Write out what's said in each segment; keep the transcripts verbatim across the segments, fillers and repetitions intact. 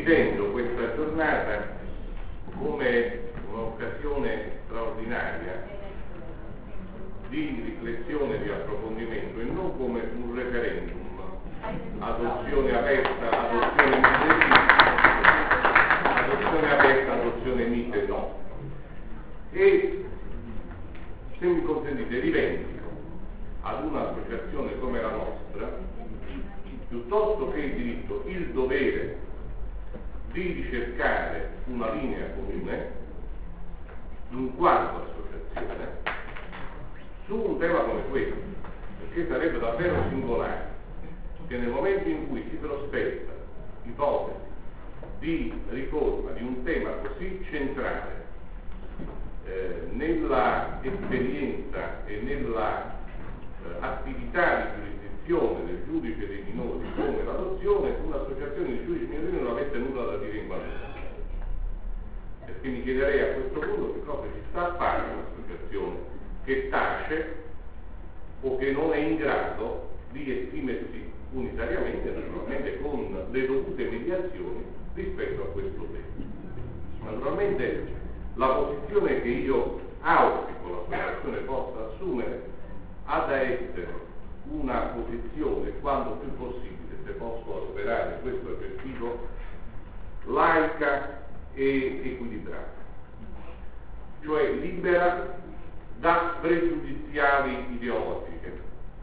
condividendo questa giornata come un'occasione straordinaria di riflessione, di approfondimento e non come un referendum, adozione aperta, adozione mite, adozione aperta, adozione mite no. E se mi consentite rivendico ad un'associazione come la nostra, piuttosto che il diritto, il dovere di ricercare una linea comune in quanto associazione su un tema come questo, perché sarebbe davvero singolare che nel momento in cui si prospetta ipotesi di riforma di un tema così centrale eh, nella esperienza e nella eh, attività di giurisdizione del giudice dei minori come l'adozione, un'associazione di giudici minori non avesse nulla da dire in qualche modo. Perché mi chiederei a questo punto che cosa ci sta a fare un'associazione che tace o che non è in grado di esprimersi unitariamente, naturalmente con le dovute mediazioni rispetto a questo tema. Naturalmente la posizione che io auspico l'associazione possa assumere ha da essere una posizione, quando più possibile, se posso adoperare questo aggettivo, laica e equilibrata, cioè libera da pregiudiziali ideologiche,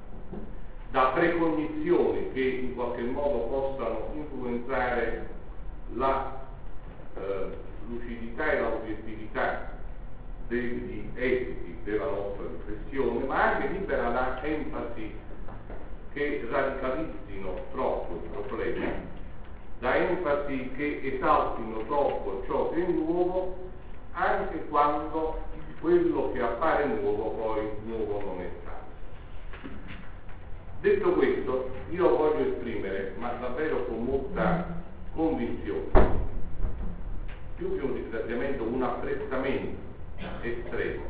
da precognizioni che in qualche modo possano influenzare la eh, lucidità e l'obiettività degli esiti della nostra riflessione, ma anche libera da enfasi che radicalizzino troppo il problema, da enfasi che esaltino troppo ciò che è nuovo, anche quando quello che appare nuovo poi nuovo non è stato. Detto questo, io voglio esprimere, ma davvero con molta convinzione, più che un ringraziamento, un apprezzamento estremo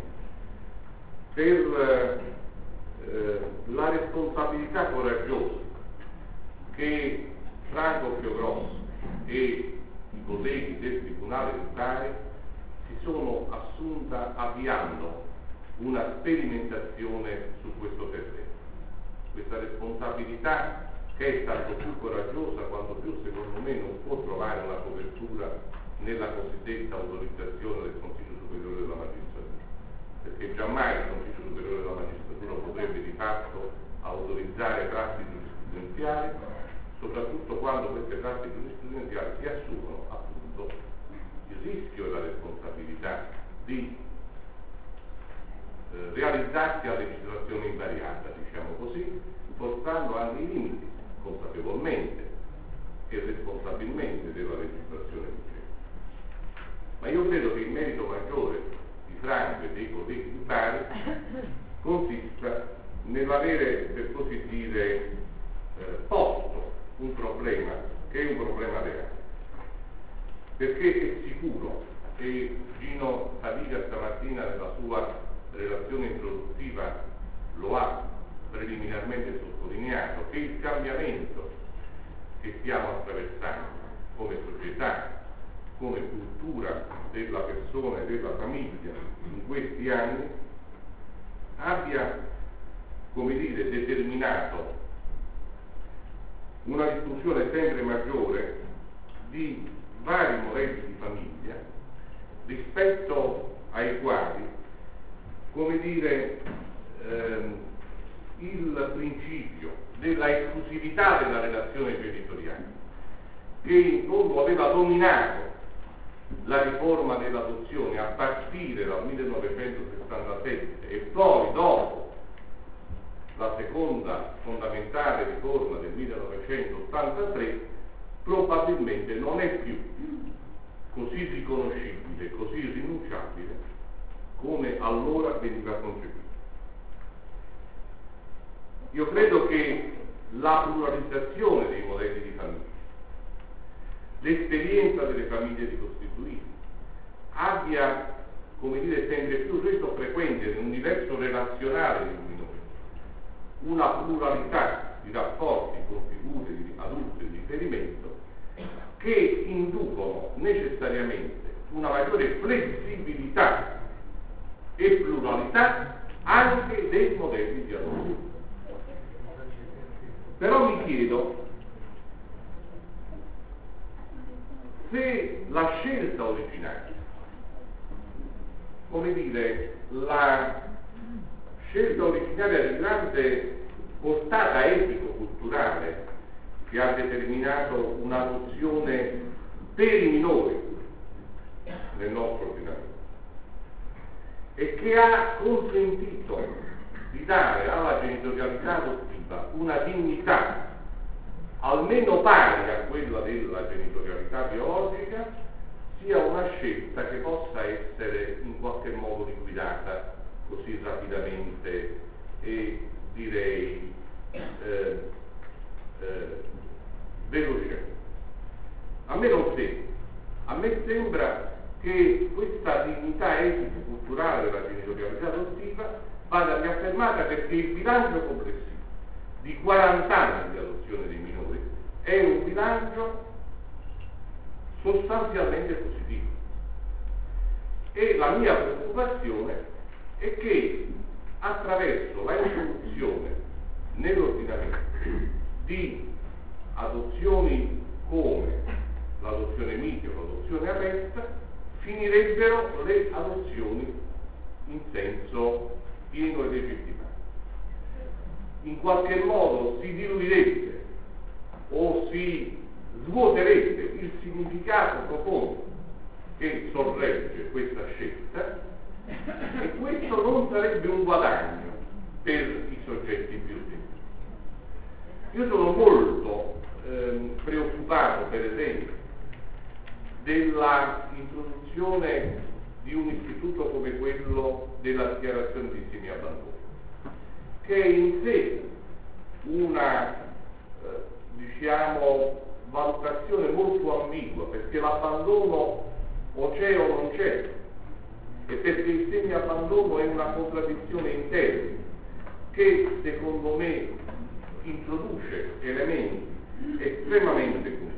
per eh, la responsabilità coraggiosa che Franco Fiogrosso e i colleghi del Tribunale del Bari si sono assunta avviando una sperimentazione su questo terreno. Questa responsabilità che è tanto più coraggiosa quanto più, secondo me, non può trovare una copertura nella cosiddetta autorizzazione del Consiglio Superiore della Magistratura, perché giammai il Consiglio Superiore della Magistratura potrebbe di fatto autorizzare prassi giurisprudenziali, soprattutto quando queste prassi giurisprudenziali si assumono appunto il rischio e la responsabilità di eh, realizzarsi a legislazione invariata, diciamo così, forzando anche i limiti, consapevolmente e responsabilmente, della legislazione vigente. Ma io credo che il merito maggiore di Franco e dei colleghi di Bari consista nell'avere, per così dire, eh, posto un problema che è un problema reale. Perché è sicuro, e Gino Fadiga stamattina nella sua relazione introduttiva lo ha preliminarmente sottolineato, che il cambiamento che stiamo attraversando come società, come cultura della persona e della famiglia in questi anni abbia, come dire, determinato una diffusione sempre maggiore di vari modelli di famiglia rispetto ai quali, come dire, ehm, il principio della esclusività della relazione genitoriale, che in fondo aveva dominato la riforma dell'adozione a partire dal millenovecentosessantasette e poi dopo la seconda fondamentale riforma del millenovecentottantatré, probabilmente non è più così riconoscibile, così irrinunciabile come allora veniva concepito. Io credo che la pluralizzazione dei modelli di famiglia, l'esperienza delle famiglie ricostituite abbia, come dire, sempre più reso frequente nell'universo relazionale del minore una pluralità di rapporti con figure di adulto e di riferimento che inducono necessariamente una maggiore flessibilità e pluralità anche dei modelli di adozione. Però mi chiedo se la scelta originaria, come dire, la scelta originaria di grande portata etico-culturale che ha determinato un'adozione per i minori nel nostro ordinamento e che ha consentito di dare alla genitorialità adottiva una dignità almeno pari a quella della genitorialità biologica, sia una scelta che possa essere in qualche modo liquidata così rapidamente e direi eh, eh, velocemente. A me non sembra, a me sembra che questa dignità etico-culturale della genitorialità adottiva vada riaffermata perché il bilancio complessivo di quaranta anni di adozione dei minori è un bilancio sostanzialmente positivo. E la mia preoccupazione è che attraverso la introduzione nell'ordinamento di adozioni come l'adozione mite o l'adozione aperta finirebbero le adozioni in senso pieno e legittimato. In qualche modo si diluirebbe o si svuoterebbe il significato profondo che sorregge questa scelta, e questo non sarebbe un guadagno per i soggetti più deboli. Io sono molto ehm, preoccupato, per esempio, della introduzione di un istituto come quello della dichiarazione di semi-abbandono, che è in sé una eh, diciamo valutazione molto ambigua, perché l'abbandono o c'è o non c'è, e perché il semi-abbandono è una contraddizione in termini che secondo me introduce elementi estremamente confusivi.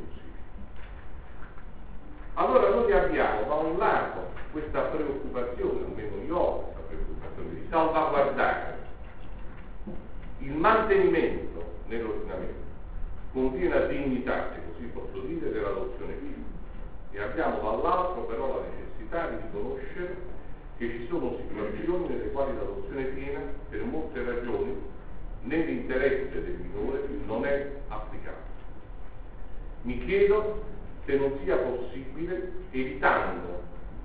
Allora noi abbiamo da un lato questa preoccupazione, almeno io ho questa preoccupazione, di salvaguardare il mantenimento nell'ordinamento con piena dignità, se così posso dire, dell'adozione figlia. E abbiamo dall'altro però la necessità di riconoscere che ci sono situazioni nelle quali l'adozione piena, per molte ragioni, nell'interesse del minore non è applicabile. Mi chiedo se non sia possibile, evitando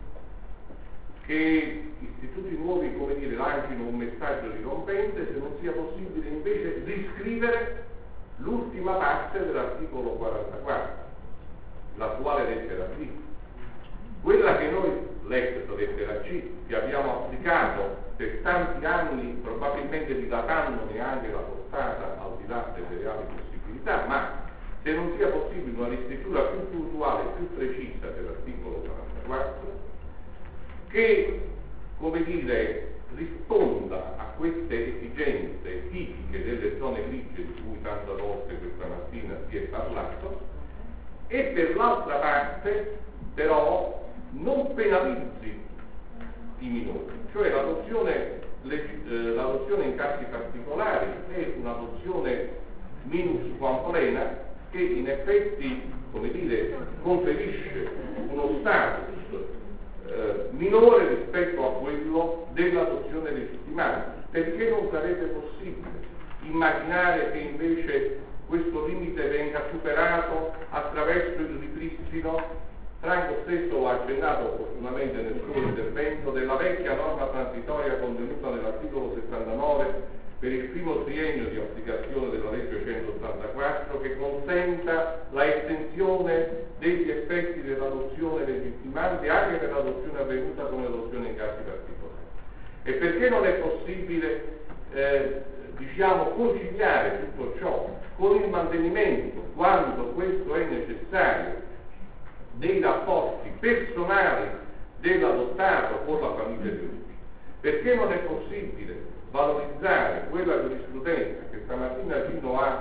che istituti nuovi, come dire, lancino un messaggio dirompente, se non sia possibile invece riscrivere l'ultima parte dell'articolo quarantaquattro, l'attuale lettera C, quella che noi, lettera lettera C, che abbiamo applicato per tanti anni, probabilmente dilatandone anche la portata al di là delle reali possibilità, ma se non sia possibile una riscrittura più puntuale e più precisa dell'articolo quarantaquattro, che, come dire, risponda a queste esigenze tipiche delle zone grigie di cui tante volte questa mattina si è parlato, e per l'altra parte però non penalizzi i minori, cioè l'adozione, eh, l'adozione in casi particolari è un'adozione minus quam plena che in effetti, come dire, conferisce uno status eh, minore rispetto a quello dell'adozione legittimata. Perché non sarebbe possibile immaginare che invece questo limite venga superato attraverso il ripristino, Franco stesso ha accennato opportunamente nel suo intervento, della vecchia norma transitoria contenuta nell'articolo settantanove per il primo triennio di applicazione della legge centottantaquattro, che consenta la estensione degli effetti dell'adozione legittimante anche per l'adozione avvenuta come adozione in casi particolari. E perché non è possibile eh, diciamo conciliare tutto ciò con il mantenimento, quando questo è necessario, dei rapporti personali dell'adottato con la famiglia di origine? Perché non è possibile valorizzare quella giurisprudenza che stamattina Gino ha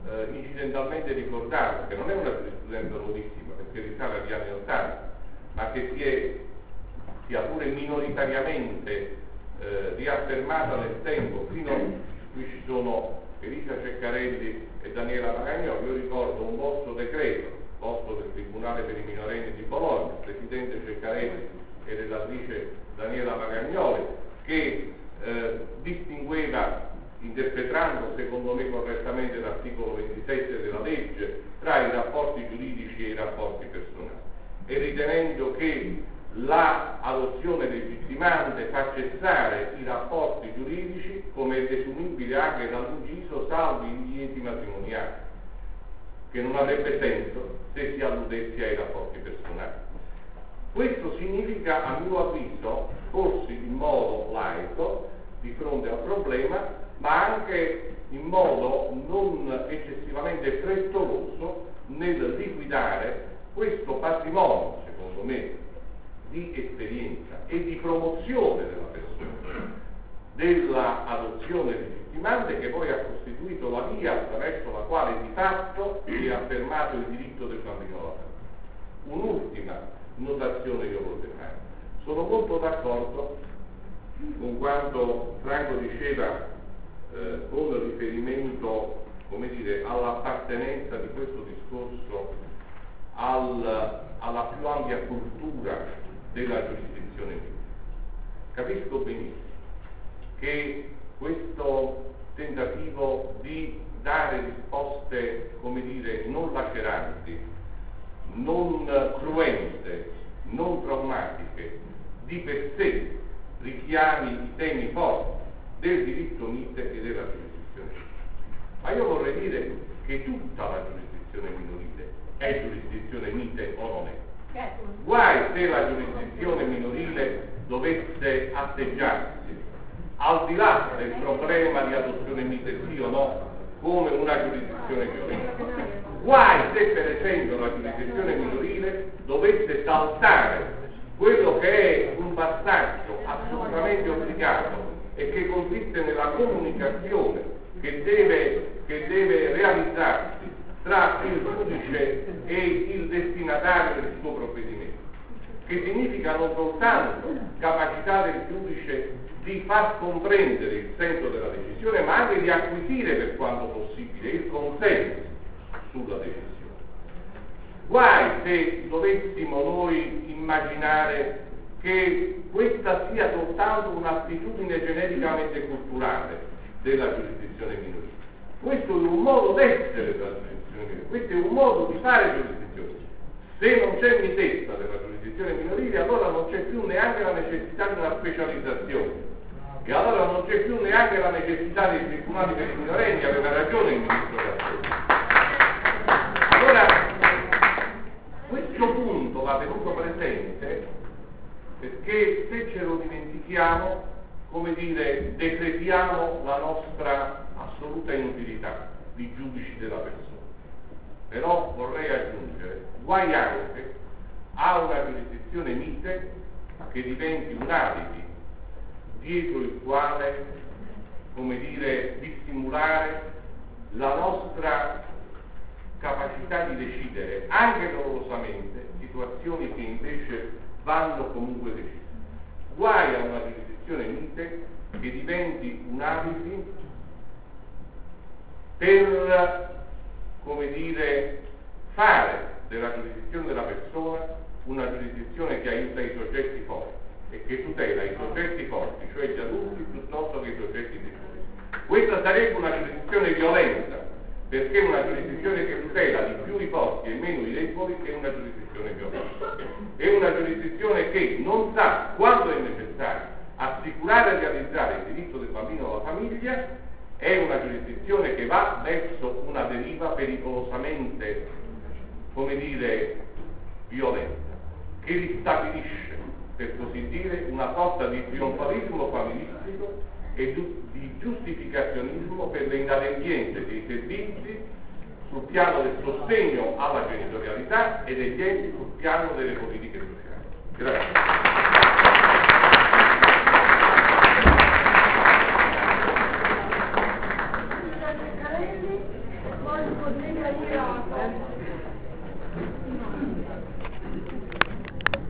eh, incidentalmente ricordato, che non è una giurisprudenza nuovissima perché risale agli anni ottanta, ma che si è, sia pure minoritariamente eh, riaffermata nel tempo. Fino qui ci sono Elisa Ceccarelli e Daniela Magagnoli. Io ricordo un vostro decreto posto del Tribunale per i minorenni di Bologna, il presidente Ceccarelli e relatrice Daniela Magagnoli, che eh, distingueva, interpretando secondo me correttamente l'articolo ventisette della legge, tra i rapporti giuridici e i rapporti personali, e ritenendo che la adozione legittimante fa cessare i rapporti giuridici come è desumibile anche dall'inciso salvi i lieti matrimoniali, che non avrebbe senso se si alludesse ai rapporti personali. Questo significa, a mio avviso, porsi in modo laico di fronte al problema, ma anche in modo non eccessivamente frettoloso nel liquidare questo patrimonio, secondo me, di esperienza e di promozione della persona, della adozione legittimante, che poi ha costituito la via attraverso la quale di fatto si è affermato il diritto del bambino alla famiglia. Un'ultima notazione io vorrei fare. Sono molto d'accordo con quanto Franco diceva eh, con riferimento, come dire, all'appartenenza di questo discorso al, alla più ampia cultura della giurisdizione medica. Capisco benissimo che questo tentativo di dare risposte, come dire, non laceranti, non cruente, non traumatiche, di per sé richiami i temi forti del diritto mite e della giurisdizione. Ma io vorrei dire che tutta la giurisdizione minorile è giurisdizione mite o non è. Guai se la giurisdizione minorile dovesse atteggiarsi, al di là del problema di adozione mite sì o no, come una giurisdizione violenta. Guai se per esempio la giurisdizione minorile dovesse saltare quello che è un passaggio assolutamente obbligato e che consiste nella comunicazione che deve, che deve realizzarsi tra il giudice e il destinatario del suo provvedimento, che significa non soltanto capacità del giudice di far comprendere il senso della decisione, ma anche di acquisire per quanto possibile il consenso sulla decisione. Guai se dovessimo noi immaginare che questa sia soltanto un'attitudine genericamente culturale della giurisdizione minorile. Questo è un modo d'essere della giurisdizione minorile, questo è un modo di fare giurisdizione. Se non c'è mitezza della giurisdizione minorile, allora non c'è più neanche la necessità di una specializzazione, e allora non c'è più neanche la necessità dei tribunali per i minorenni. Aveva ragione il ministro Gattoni. Allora, questo punto va tenuto presente, perché se ce lo dimentichiamo, come dire, decretiamo la nostra assoluta inutilità di giudici della persona. Però vorrei aggiungere, guai anche a una giurisdizione mite che diventi un alibi dietro il quale, come dire, dissimulare la nostra capacità di decidere, anche dolorosamente, situazioni che invece vanno comunque decise. Guai a una giurisdizione mite che diventi un alibi per, come dire, fare della giurisdizione della persona una giurisdizione che aiuta i soggetti forti e che tutela i soggetti forti, cioè gli adulti, piuttosto che i soggetti deboli. Questa sarebbe una giurisdizione violenta, perché una giurisdizione che tutela di più i forti e meno i deboli è una giurisdizione violenta. È una giurisdizione che non sa, quando è necessario, assicurare e realizzare il diritto del bambino alla famiglia. È una giurisdizione che va verso una deriva pericolosamente, come dire, violenta, che ristabilisce, per così dire, una sorta di trionfalismo familistico e di giustificazionismo per le inadempienze dei servizi sul piano del sostegno alla genitorialità e degli enti sul piano delle politiche sociali. Grazie. Poi Grazie.